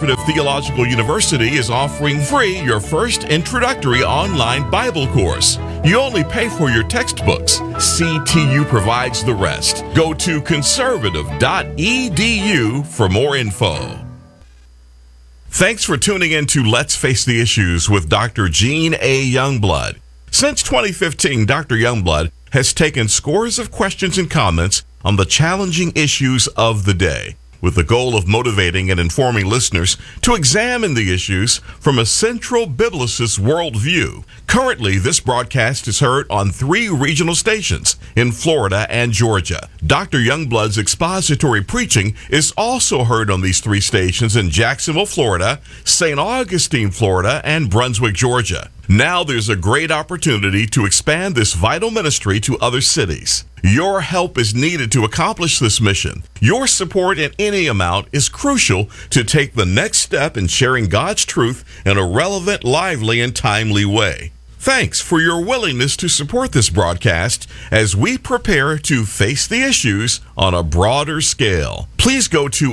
Conservative Theological University is offering free your first introductory online Bible course. You only pay for your textbooks. CTU provides the rest. Go to conservative.edu for more info. Thanks for tuning in to Let's Face the Issues with Dr. Gene A. Youngblood. Since 2015, Dr. Youngblood has taken scores of questions and comments on the challenging issues of the day, with the goal of motivating and informing listeners to examine the issues from a central biblicist worldview. Currently, this broadcast is heard on 3 regional stations in Florida and Georgia. Dr. Youngblood's expository preaching is also heard on these 3 stations in Jacksonville, Florida, St. Augustine, Florida, and Brunswick, Georgia. Now there's a great opportunity to expand this vital ministry to other cities. Your help is needed to accomplish this mission. Your support in any amount is crucial to take the next step in sharing God's truth in a relevant, lively, and timely way. Thanks for your willingness to support this broadcast as we prepare to face the issues on a broader scale. Please go to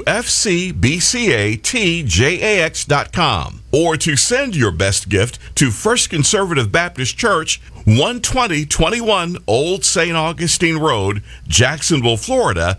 fcbcatjax.com or to send your best gift to First Conservative Baptist Church, 12021 Old St. Augustine Road, Jacksonville, Florida,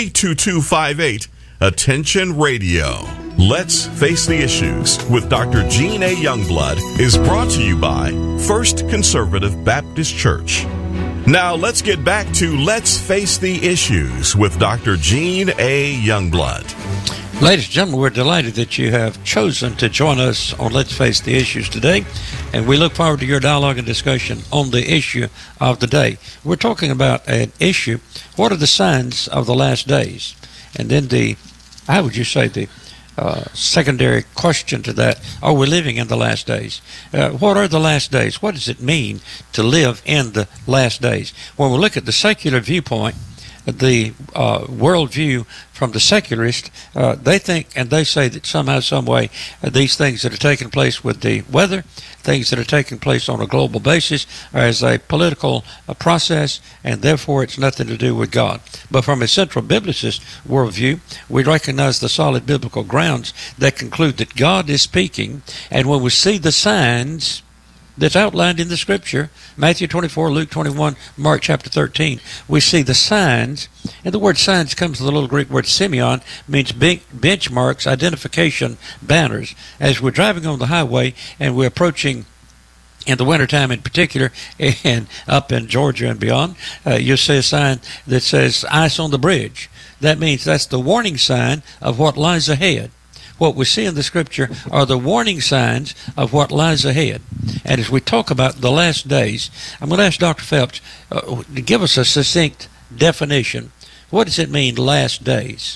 32258. Attention Radio. Let's Face the Issues with Dr. Gene A. Youngblood is brought to you by First Conservative Baptist Church. Now let's get back to Let's Face the Issues with Dr. Gene A. Youngblood. Ladies and gentlemen, we're delighted that you have chosen to join us on Let's Face the Issues today, and we look forward to your dialogue and discussion on the issue of the day. We're talking about an issue, what are the signs of the last days? And then how would you say the secondary question to that, are we living in the last days? What are the last days? What does it mean to live in the last days? When we look at the secular viewpoint, the worldview from the secularists, they think and they say that somehow, some way, these things that are taking place with the weather, things that are taking place on a global basis, are as a political process, and therefore it's nothing to do with God. But from a central biblicist worldview, we recognize the solid biblical grounds that conclude that God is speaking, and when we see the signs that's outlined in the Scripture, Matthew 24, Luke 21, Mark chapter 13, we see the signs, and the word signs comes from the little Greek word semeion, means benchmarks, identification, banners. As we're driving on the highway and we're approaching, in the wintertime in particular, and up in Georgia and beyond, you'll see a sign that says ice on the bridge. That means that's the warning sign of what lies ahead. What we see in the Scripture are the warning signs of what lies ahead. And as we talk about the last days, I'm going to ask Dr. Phelps to give us a succinct definition. What does it mean, last days?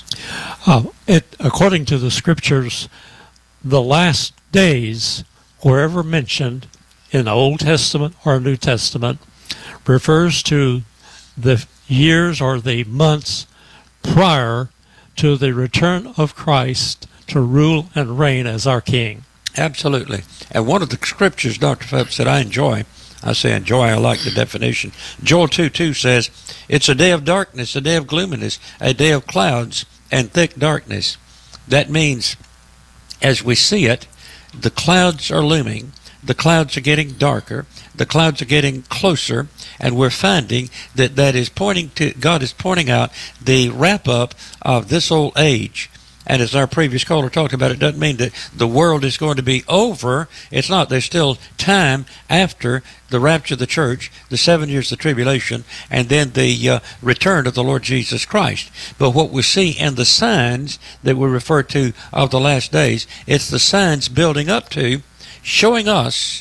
According to the Scriptures, the last days, wherever mentioned in the Old Testament or New Testament, refers to the years or the months prior to the return of Christ to rule and reign as our King. Absolutely. And one of the scriptures, Dr. Phelps, that I enjoy, I say enjoy, I like the definition. Joel 2:2 says, it's a day of darkness, a day of gloominess, a day of clouds and thick darkness. That means, as we see it, the clouds are looming, the clouds are getting darker, the clouds are getting closer, and we're finding that is pointing to, God is pointing out the wrap-up of this old age. And as our previous caller talked about, it doesn't mean that the world is going to be over. It's not. There's still time after the rapture of the church, the 7 years of tribulation, and then the return of the Lord Jesus Christ. But what we see in the signs that we refer to of the last days, it's the signs building up to, showing us,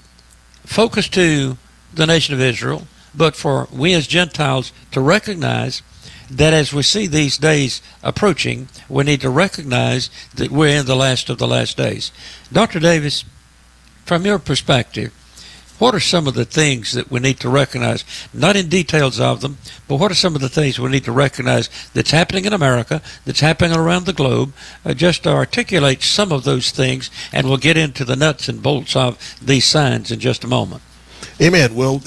focus to the nation of Israel, but for we as Gentiles to recognize that as we see these days approaching, we need to recognize that we're in the last of the last days. Dr. Davis, from your perspective, what are some of the things that we need to recognize, not in details of them, but what are some of the things we need to recognize that's happening in America, that's happening around the globe? Just to articulate some of those things, and we'll get into the nuts and bolts of these signs in just a moment. Amen. Well,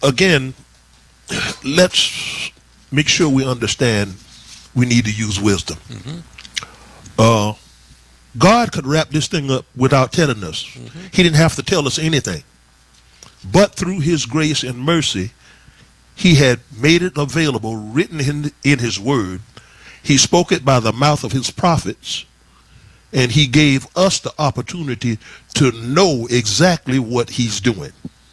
let's make sure we understand we need to use wisdom. Mm-hmm. God could wrap this thing up without telling us. He didn't have to tell us anything. But through his grace and mercy, he had made it available, written in his word. He spoke it by the mouth of his prophets, and he gave us the opportunity to know exactly what he's doing.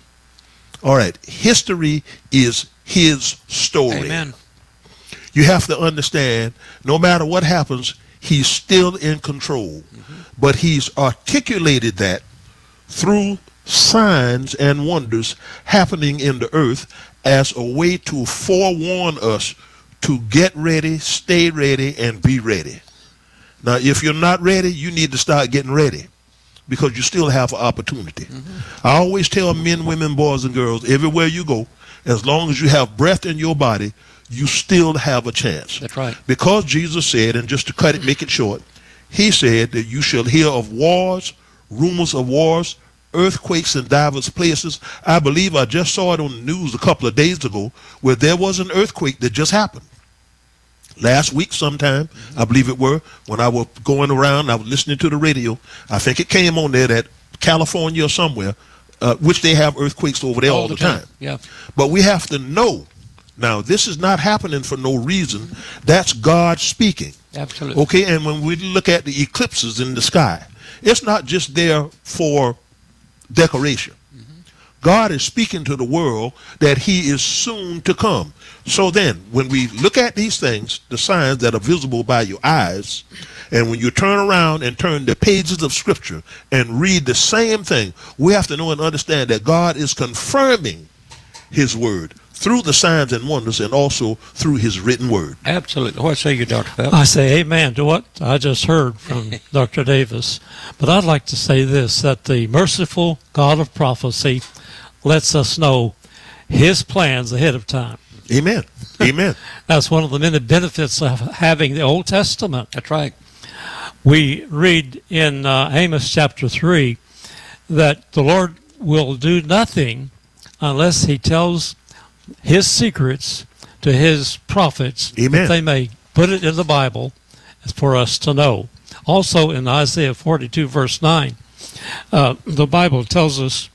All right, history is his story. Amen. You have to understand, no matter what happens, he's still in control. But he's articulated that through signs and wonders happening in the earth as a way to forewarn us to get ready, stay ready, and be ready. Now, if you're not ready, you need to start getting ready, because you still have an opportunity. I always tell men, women, boys, and girls, everywhere you go, as long as you have breath in your body, you still have a chance. That's right. Because Jesus said, and just to cut it, make it short, he said that you shall hear of wars, rumors of wars, earthquakes in divers places. I believe I just saw it on the news a couple of days ago where there was an earthquake that just happened. Last week sometime, I believe it were, when I was going around, I was listening to the radio. I think it came on there that California or somewhere, which they have earthquakes over there all the time. Yeah. But we have to know, now this is not happening for no reason. That's God speaking. Absolutely. Okay, and when we look at the eclipses in the sky, it's not just there for decoration. God is speaking to the world that he is soon to come. So then, when we look at these things, the signs that are visible by your eyes, and when you turn around and turn the pages of Scripture and read the same thing, we have to know and understand that God is confirming his word through the signs and wonders, and also through his written word. Absolutely. What say you, Dr. Phelps? I say amen to what I just heard from Dr. Davis. But I'd like to say this, that the merciful God of prophecy lets us know his plans ahead of time. Amen. Amen. That's one of the many benefits of having the Old Testament. That's right. We read in Amos chapter 3 that the Lord will do nothing unless he tells his secrets to his prophets, Amen. that they may put it in the Bible for us to know. Also in Isaiah 42 verse 9, the Bible tells us,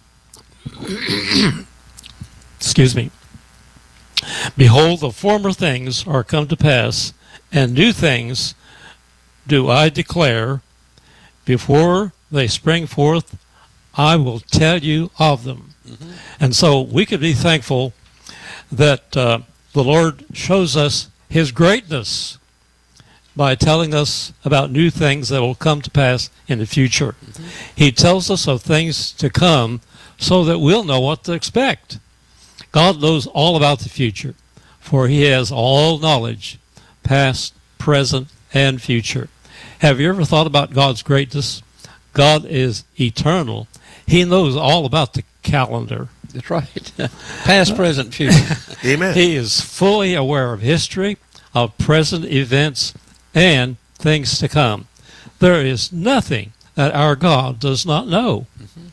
excuse me, behold, the former things are come to pass, and new things do I declare. Before they spring forth, I will tell you of them. And so we could be thankful that the Lord shows us his greatness by telling us about new things that will come to pass in the future. He tells us of things to come so that we'll know what to expect. God knows all about the future, for he has all knowledge, past, present, and future. Have you ever thought about God's greatness? God is eternal. He knows all about the calendar. That's right. Past, present, future. Amen. He is fully aware of history, of present events, and things to come. There is nothing that our God does not know.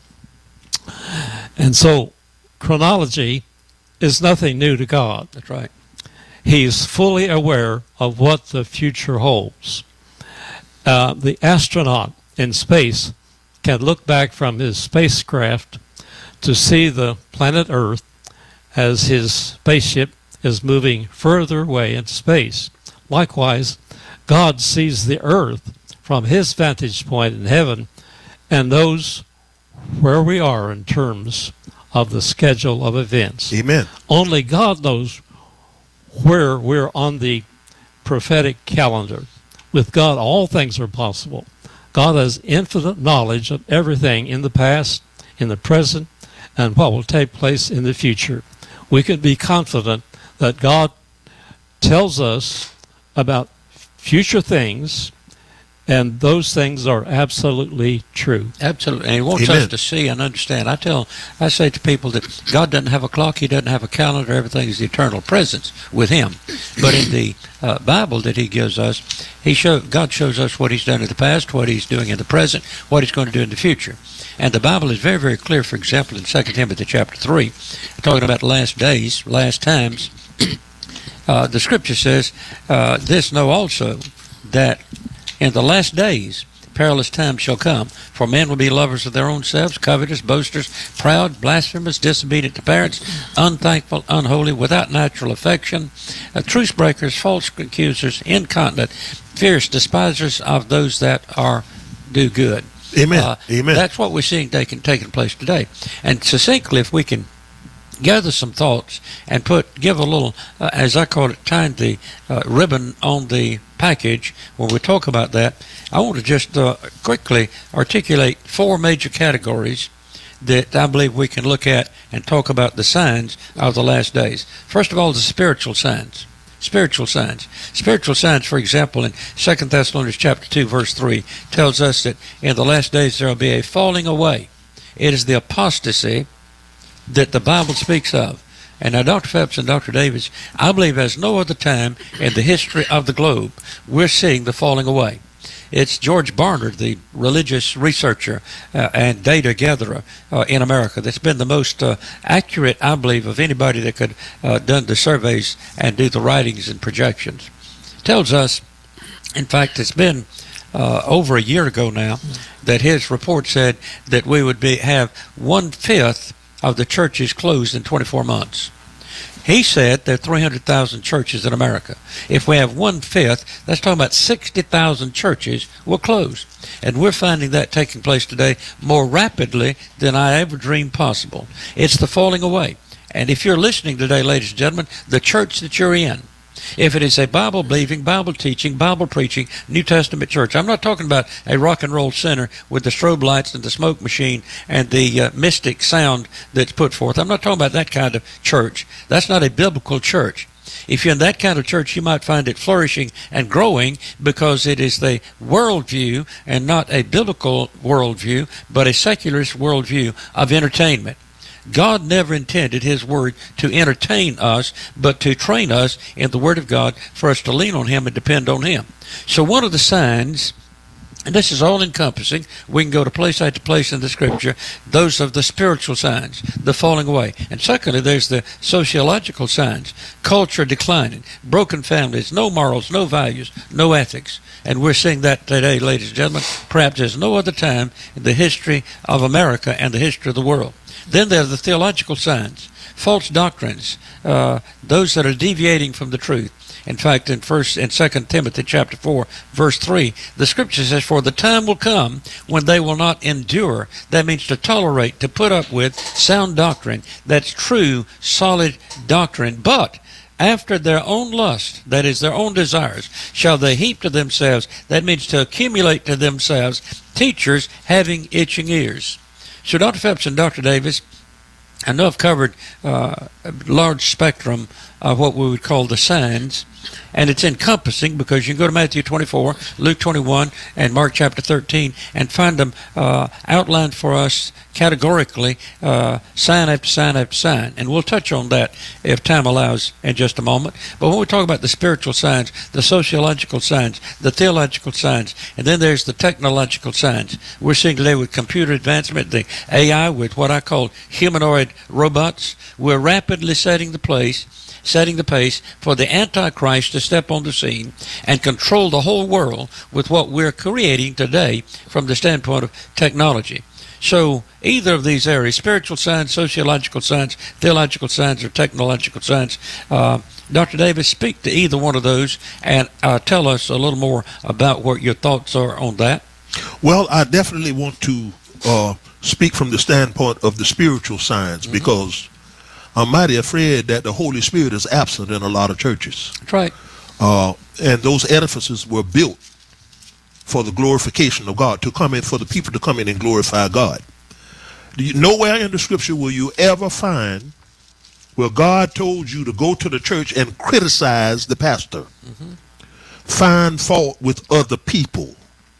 And so chronology is nothing new to God. That's right. He's fully aware of what the future holds. The astronaut in space can look back from his spacecraft to see the planet Earth as his spaceship is moving further away into space. Likewise, God sees the earth from his vantage point in heaven and knows where we are in terms of the schedule of events. Amen. Only God knows where we're on the prophetic calendar. With God, all things are possible. God has infinite knowledge of everything in the past, in the present, and what will take place in the future. We can be confident that God tells us about future things, and those things are absolutely true. Absolutely. And he wants Amen. us to see and understand. I say to people that God doesn't have a clock, he doesn't have a calendar, everything is eternal presence with him. But in the Bible that he gives us, God shows us what he's done in the past, what he's doing in the present, what he's going to do in the future. And the Bible is very, very clear, for example, in 2 Timothy chapter 3, talking about last days, last times. The scripture says, this know also, that in the last days perilous times shall come. For men will be lovers of their own selves, covetous, boasters, proud, blasphemous, disobedient to parents, unthankful, unholy, without natural affection, truce breakers, false accusers, incontinent, fierce, despisers of those that do good. Amen. Amen. That's what we're seeing taking place today. And succinctly, if we can gather some thoughts and give a little, as I call it, tying the ribbon on the package when we talk about that, I want to just quickly articulate 4 major categories that I believe we can look at and talk about the signs of the last days. First of all, the spiritual signs. Spiritual signs. Spiritual signs, for example, in 2 Thessalonians chapter 2, verse 3, tells us that in the last days there will be a falling away. It is the apostasy that the Bible speaks of. And now Dr. Phelps and Dr. Davis, I believe as no other time in the history of the globe, we're seeing the falling away. It's George Barnard, the religious researcher and data gatherer in America, that's been the most accurate, I believe, of anybody that could done the surveys and do the writings and projections. Tells us, in fact, it's been over a year ago now, that his report said that we would have 1/5 of the churches closed in 24 months. He said there are 300,000 churches in America. If we have 1/5, that's talking about 60,000 churches will close. And we're finding that taking place today more rapidly than I ever dreamed possible. It's the falling away. And if you're listening today, ladies and gentlemen, the church that you're in, if it is a Bible-believing, Bible-teaching, Bible-preaching, New Testament church, I'm not talking about a rock and roll center with the strobe lights and the smoke machine and the mystic sound that's put forth. I'm not talking about that kind of church. That's not a biblical church. If you're in that kind of church, you might find it flourishing and growing because it is the worldview and not a biblical worldview, but a secularist worldview of entertainment. God never intended His Word to entertain us, but to train us in the Word of God for us to lean on Him and depend on Him. So one of the signs, and this is all encompassing, we can go to place after place in the Scripture, those of the spiritual signs, the falling away. And secondly, there's the sociological signs, culture declining, broken families, no morals, no values, no ethics. And we're seeing that today, ladies and gentlemen, perhaps as no other time in the history of America and the history of the world. Then there are the theological signs, false doctrines, those that are deviating from the truth. In fact, in 1 and 2 Timothy chapter 4, verse 3, the Scripture says, "For the time will come when they will not endure." That means to tolerate, to put up with sound doctrine. That's true, solid doctrine. But after their own lust, that is their own desires, shall they heap to themselves, that means to accumulate to themselves, teachers having itching ears. So Dr. Phelps and Dr. Davis, I know I've covered a large spectrum of what we would call the signs, and it's encompassing because you can go to Matthew 24, Luke 21, and Mark chapter 13 and find them outlined for us categorically, sign after sign after sign. And we'll touch on that if time allows in just a moment. But when we talk about the spiritual signs, the sociological signs, the theological signs, and then there's the technological signs. We're seeing today with computer advancement, the AI, with what I call humanoid robots, we're rapidly setting the pace for the Antichrist to step on the scene and control the whole world with what we're creating today from the standpoint of technology. So either of these areas, spiritual signs, sociological signs, theological signs, or technological signs, Dr. Davis, speak to either one of those and tell us a little more about what your thoughts are on that. Well, I definitely want to speak from the standpoint of the spiritual signs, because I'm mighty afraid that the Holy Spirit is absent in a lot of churches. That's right. And those edifices were built for the glorification of God, for the people to come in and glorify God. Nowhere in the Scripture will you ever find where God told you to go to the church and criticize the pastor, find fault with other people.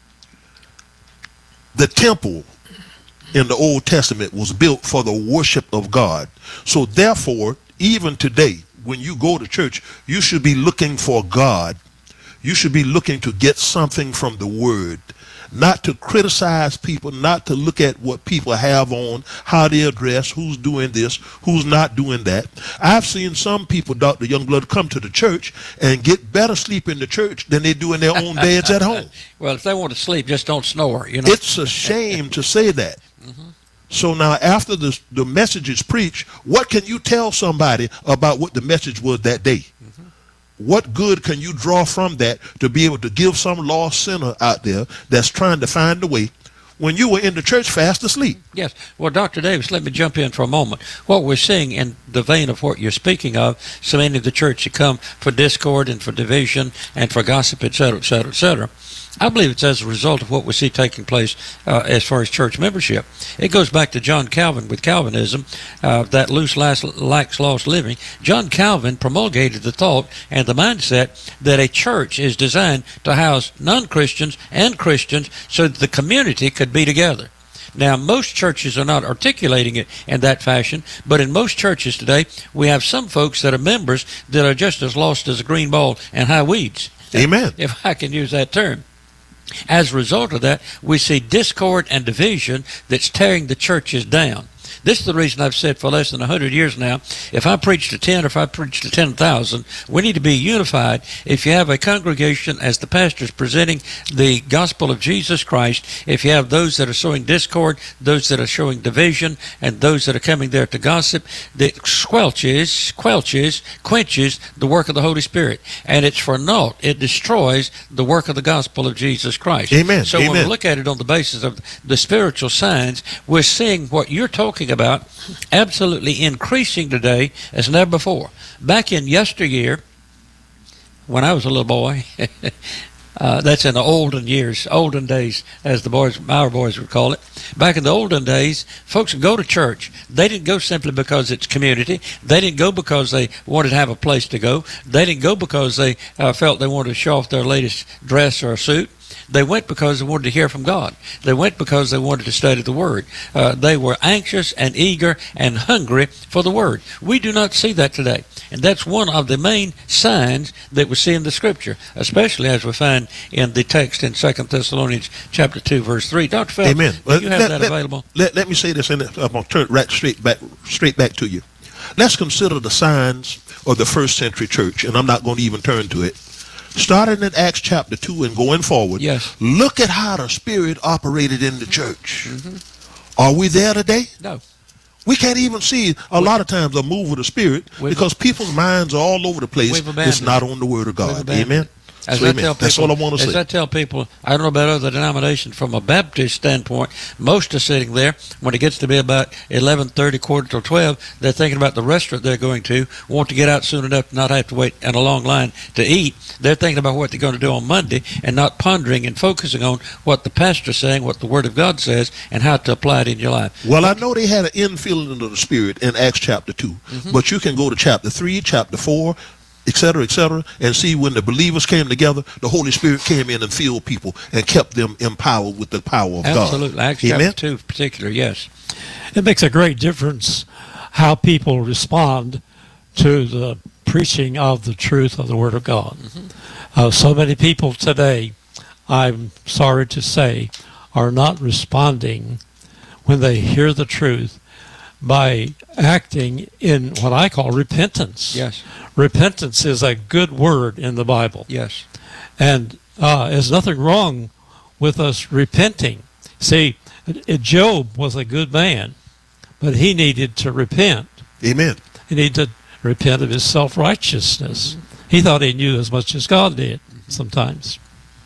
The temple in the Old Testament was built for the worship of God. So therefore, even today, when you go to church, you should be looking for God. You should be looking to get something from the Word, not to criticize people, not to look at what people have on, how they dress, who's doing this, who's not doing that. I've seen some people, Dr. Youngblood, come to the church and get better sleep in the church than they do in their own beds at home. Well, if they want to sleep, just don't snore, you know. It's a shame to say that. So now after the message is preached, what can you tell somebody about what the message was that day? What good can you draw from that to be able to give some lost sinner out there that's trying to find a way when you were in the church fast asleep? Yes. Well, Dr. Davis, let me jump in for a moment. What we're seeing in the vein of what you're speaking of, so many of the church that come for discord and for division and for gossip, et cetera, et cetera, et cetera. I believe it's as a result of what we see taking place as far as church membership. It goes back to John Calvin with Calvinism, that loose likes lost living. John Calvin promulgated the thought and the mindset that a church is designed to house non-Christians and Christians so that the community could be together. Now, most churches are not articulating it in that fashion, but in most churches today, we have some folks that are members that are just as lost as a green ball and high weeds. Amen. If I can use that term. As a result of that, we see discord and division that's tearing the churches down. This is the reason I've said for less than 100 years now, if I preach to 10 or if I preach to 10,000, we need to be unified. If you have a congregation as the pastor is presenting the gospel of Jesus Christ, if you have those that are sowing discord, those that are showing division, and those that are coming there to gossip, that quenches the work of the Holy Spirit. And it's for naught. It destroys the work of the gospel of Jesus Christ. Amen. So Amen. when we look at it on the basis of the spiritual signs, we're seeing what you're talking about absolutely increasing today as never before. Back in yesteryear, when I was a little boy, that's in the olden days, as our boys would call it. Back in the olden days, folks would go to church. They didn't go simply because it's community. They didn't go because they wanted to have a place to go. They didn't go because they felt they wanted to show off their latest dress or suit. They went because they wanted to hear from God. They went because they wanted to study the Word. They were anxious and eager and hungry for the Word. We do not see that today. And that's one of the main signs that we see in the Scripture, especially as we find in the text in 2 Thessalonians chapter 2, verse 3. Dr. Phelps, Amen. do you have that available? Let me say this, and I'm going to turn it straight back to you. Let's consider the signs of the first century church, and I'm not going to even turn to it. Starting in Acts chapter 2 and going forward, yes. Look at how the Spirit operated in the church. Are we there today? No. We can't even see a lot of times a move of the Spirit because people's minds are all over the place. It's not on the Word of God. Amen. As So, I amen. tell people, That's all I want to as say. I tell people, I don't know about other denominations, from a Baptist standpoint, most are sitting there, when it gets to be about 11:30, quarter till 12, they're thinking about the restaurant they're going to, want to get out soon enough to not have to wait in a long line to eat. They're thinking about what they're going to do on Monday and not pondering and focusing on what the pastor's saying, what the Word of God says, and how to apply it in your life. Well, I know they had an infilling of the Spirit in Acts chapter 2, but you can go to chapter 3, chapter 4, et cetera, and see when the believers came together, the Holy Spirit came in and filled people and kept them empowered with the power of God. Absolutely. Acts chapter 2 in particular, yes. It makes a great difference how people respond to the preaching of the truth of the Word of God. So many people today, I'm sorry to say, are not responding when they hear the truth by acting in what I call repentance. Yes. Repentance is a good word in the Bible. Yes. And there's nothing wrong with us repenting. See, Job was a good man, but he needed to repent. Amen. He needed to repent of his self-righteousness. He thought he knew as much as God did sometimes.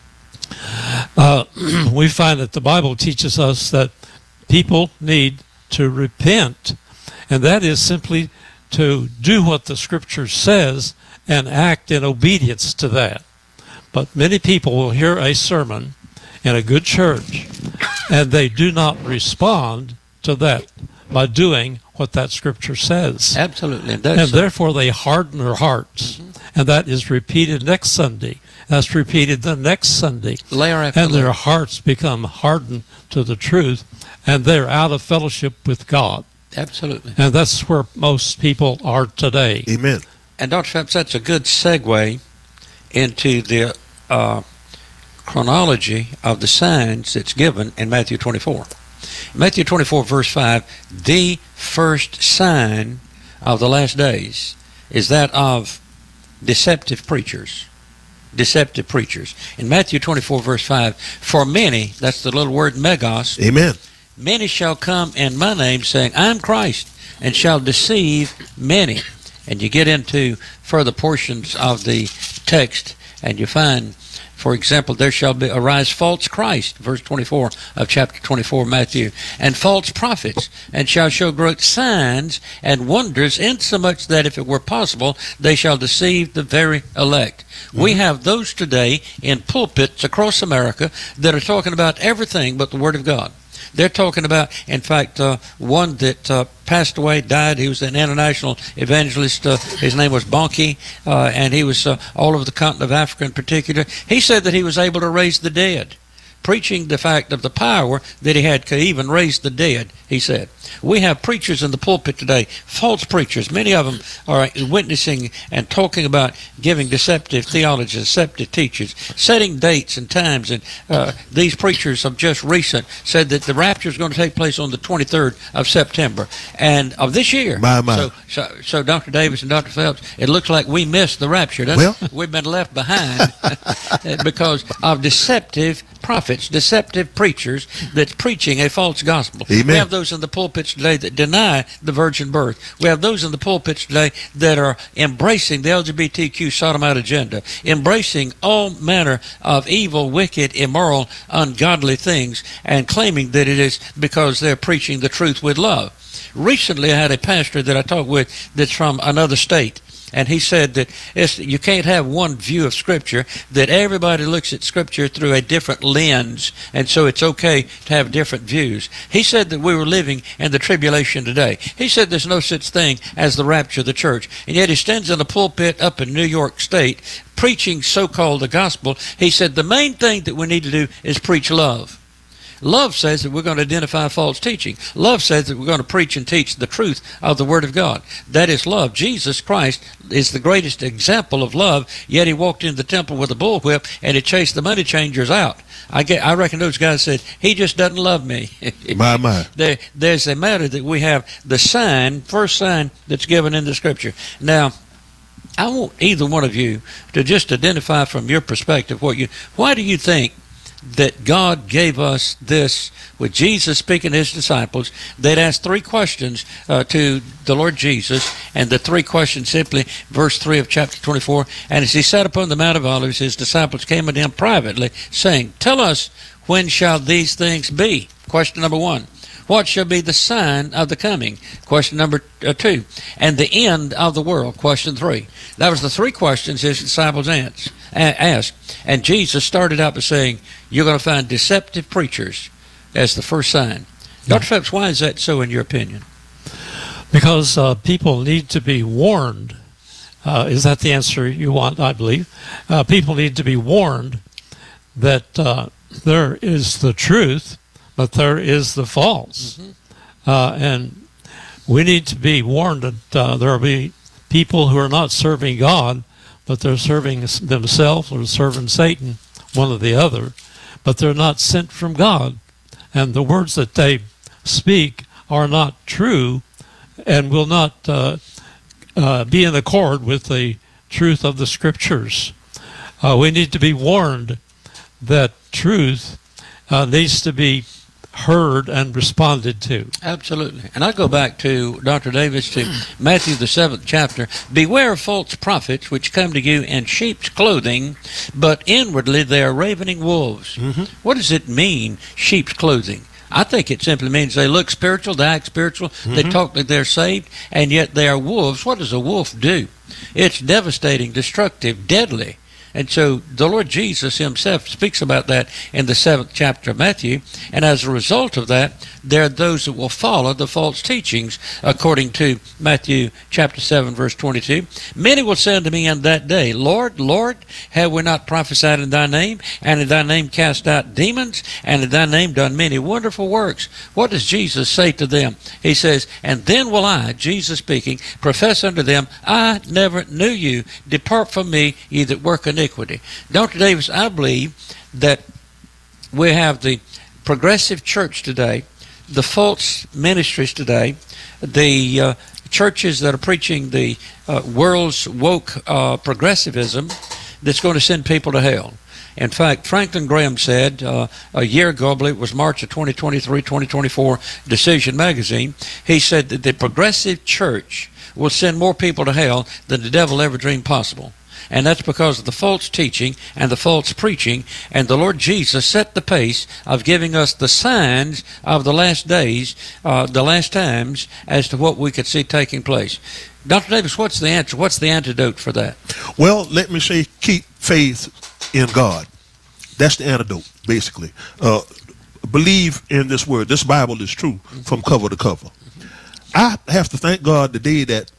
We find that the Bible teaches us that people need to repent, and that is simply to do what the Scripture says and act in obedience to that. But many people will hear a sermon in a good church, and they do not respond to that by doing what that Scripture says. Absolutely. And therefore they harden their hearts. And that is repeated next Sunday. That's repeated the next Sunday. Layer after and layer. their hearts become hardened to the truth, and they're out of fellowship with God. Absolutely. And that's where most people are today. Amen. And Dr. Phelps, that's a good segue into the chronology of the signs that's given in Matthew 24. Matthew 24, verse 5, the first sign of the last days is that of deceptive preachers. Deceptive preachers. In Matthew 24, verse 5, for many, that's the little word megos, Amen. many shall come in my name, saying, I am Christ, and shall deceive many. And you get into further portions of the text, and you find, for example, there shall arise false Christ, verse 24 of chapter 24, Matthew, and false prophets, and shall show great signs and wonders, insomuch that if it were possible, they shall deceive the very elect. We have those today in pulpits across America that are talking about everything but the Word of God. They're talking about, in fact, one that passed away, died. He was an international evangelist. His name was Bonnke, and he was all over the continent of Africa in particular. He said that he was able to raise the dead, preaching the fact of the power that he had to even raise the dead, he said. We have preachers in the pulpit today, false preachers. Many of them are witnessing and talking about giving deceptive theology, deceptive teachings, setting dates and times. And these preachers of just recent said that the rapture is going to take place on the 23rd of September and of this year. My. So Dr. Davis and Dr. Phelps, it looks like we missed the rapture, doesn't it? We've been left behind because of deceptive prophets, deceptive preachers that's preaching a false gospel. Amen. We have those in the pulpits today that deny the virgin birth. We have those in the pulpits today that are embracing the LGBTQ sodomite agenda, embracing all manner of evil, wicked, immoral, ungodly things, and claiming that it is because they're preaching the truth with love. Recently, I had a pastor that I talked with that's from another state. And he said that you can't have one view of Scripture, that everybody looks at Scripture through a different lens, and so it's okay to have different views. He said that we were living in the tribulation today. He said there's no such thing as the rapture of the church. And yet he stands in a pulpit up in New York State preaching so-called the gospel. He said the main thing that we need to do is preach love. Love says that we're going to identify false teaching. Love says that we're going to preach and teach the truth of the Word of God. That is love. Jesus Christ is the greatest example of love, yet he walked into the temple with a bullwhip and he chased the money changers out. I reckon those guys said, he just doesn't love me. My. There's a matter that we have the sign, first sign that's given in the Scripture. Now, I want either one of you to just identify from your perspective why do you think that God gave us this with Jesus speaking to his disciples? They'd asked three questions to the Lord Jesus, and the three questions simply, verse 3 of chapter 24, and as he sat upon the Mount of Olives, his disciples came unto him privately, saying, tell us, when shall these things be? Question number 1. What shall be the sign of the coming? Question number 2. And the end of the world? Question 3. That was the three questions his disciples asked. And Jesus started out by saying, you're going to find deceptive preachers as the first sign. Dr. Phelps, why is that so in your opinion? Because people need to be warned. Is that the answer you want, I believe? People need to be warned that there is the truth, but there is the false. Mm-hmm. And we need to be warned that there will be people who are not serving God, but they're serving themselves or serving Satan, one or the other, but they're not sent from God. And the words that they speak are not true and will not be in accord with the truth of the Scriptures. We need to be warned that truth needs to be heard and responded to. Absolutely. And I go back to Dr. Davis to Matthew the 7th chapter. Beware of false prophets which come to you in sheep's clothing, but inwardly they are ravening wolves. Mm-hmm. What does it mean, sheep's clothing? I think it simply means they look spiritual, they act spiritual, mm-hmm. They talk like they're saved, and yet they are wolves. What does a wolf do? It's devastating, destructive, deadly. And so the Lord Jesus himself speaks about that in the 7th chapter of Matthew. And as a result of that, there are those that will follow the false teachings, according to Matthew chapter 7, verse 22. Many will say unto me in that day, Lord, Lord, have we not prophesied in thy name, and in thy name cast out demons, and in thy name done many wonderful works? What does Jesus say to them? He says, and then will I, Jesus speaking, profess unto them, I never knew you. Depart from me, ye that work iniquity. iniquity. Dr. Davis, I believe that we have the progressive church today, the false ministries today, the churches that are preaching the world's woke progressivism that's going to send people to hell. In fact, Franklin Graham said a year ago, I believe it was March of 2023, 2024, Decision Magazine, he said that the progressive church will send more people to hell than the devil ever dreamed possible. And that's because of the false teaching and the false preaching. And the Lord Jesus set the pace of giving us the signs of the last days, the last times, as to what we could see taking place. Dr. Davis, what's the answer? What's the antidote for that? Well, let me say, keep faith in God. That's the antidote, basically. Believe in this word. This Bible is true from cover to cover. I have to thank God today that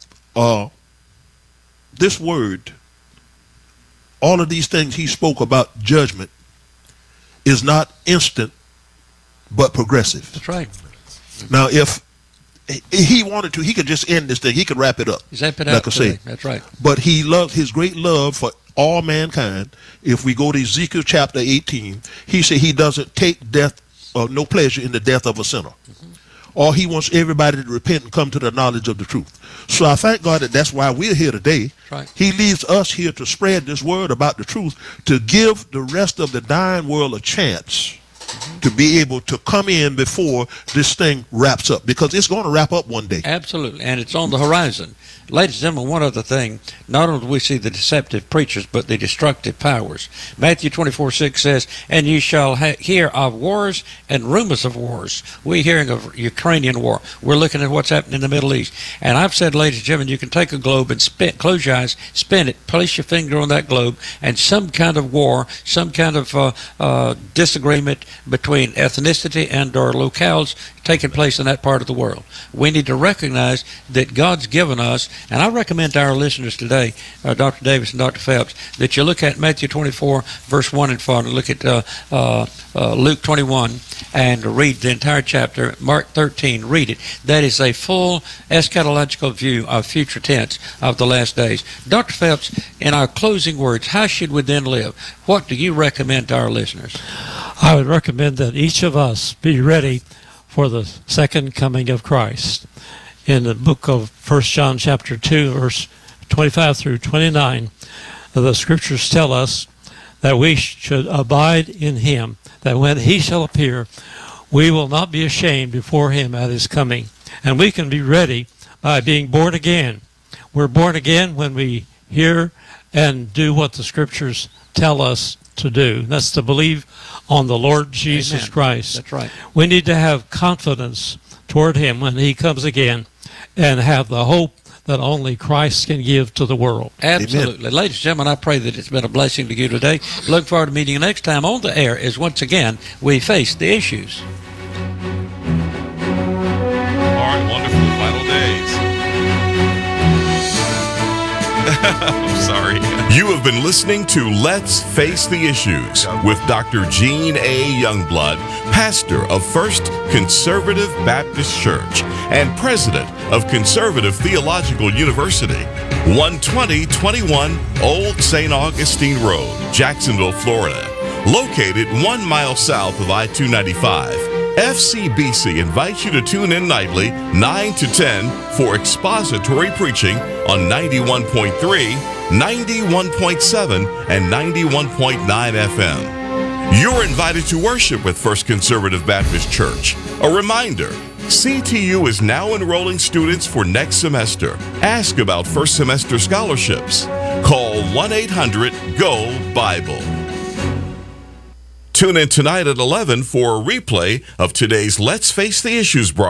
this word, all of these things he spoke about judgment, is not instant but progressive. That's right. Now, if he wanted to, he could just end this thing. He could wrap it up. Zap it like out I say. That's right. But he loved his great love for all mankind. If we go to Ezekiel chapter 18, he said he doesn't take death or no pleasure in the death of a sinner. Or he wants everybody to repent and come to the knowledge of the truth. So I thank God that that's why we're here today. Right. He leaves us here to spread this word about the truth, to give the rest of the dying world a chance to be able to come in before this thing wraps up, because it's going to wrap up one day. Absolutely, and it's on the horizon. Ladies and gentlemen, one other thing. Not only do we see the deceptive preachers, but the destructive powers. Matthew 24:6 says, "And ye shall hear of wars and rumors of wars." We're hearing of Ukrainian war. We're looking at what's happening in the Middle East. And I've said, ladies and gentlemen, you can take a globe and close your eyes, spin it, place your finger on that globe, and some kind of war, some kind of disagreement between ethnicity and or locales taking place in that part of the world. We need to recognize that God's given us, and I recommend to our listeners today, Dr. Davis and Dr. Phelps, that you look at Matthew 24, verse 1 and 4, and look at Luke 21, and read the entire chapter. Mark 13, read it. That is a full eschatological view of future tense of the last days. Dr. Phelps, in our closing words, how should we then live? What do you recommend to our listeners? I would recommend that each of us be ready for the second coming of Christ. In the book of 1 John chapter 2, verse 25 through 29, the scriptures tell us that we should abide in him, that when he shall appear, we will not be ashamed before him at his coming. And we can be ready by being born again. We're born again when we hear and do what the scriptures tell us to do. That's to believe on the Lord Jesus Amen. Christ. That's right. We need to have confidence toward him when he comes again, and have the hope that only Christ can give to the world. Absolutely. Amen. Ladies and gentlemen, I pray that it's been a blessing to you today. Look forward to meeting you next time on the air as once again we face the issues. All right, wonderful final days. I'm sorry. You have been listening to Let's Face the Issues with Dr. Gene A. Youngblood, pastor of First Conservative Baptist Church and president of Conservative Theological University, 12021 Old St. Augustine Road, Jacksonville, Florida. Located 1 mile south of I-295. FCBC invites you to tune in nightly, 9 to 10, for expository preaching on 91.3, 91.7, and 91.9 FM. You're invited to worship with First Conservative Baptist Church. A reminder, CTU is now enrolling students for next semester. Ask about first semester scholarships. Call 1-800-GO-BIBLE. Tune in tonight at 11 for a replay of today's Let's Face the Issues broadcast.